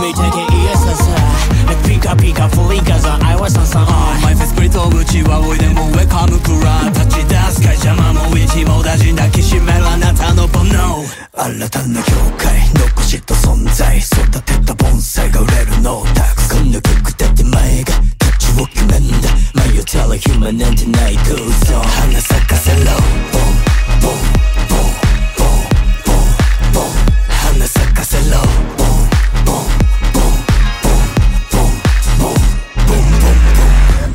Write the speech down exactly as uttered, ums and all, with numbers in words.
me take it easy like pika pika flickers I was on some on my face spirit of うちはおいでも Welcome クラ立ち出す会邪魔も一網打尽抱きしめるあなたの煩悩新たな境界残した存在育てた盆栽が売れるのだこんな曲だって前が価値を決めんだ My you tell a human なんてない空想花咲かせろ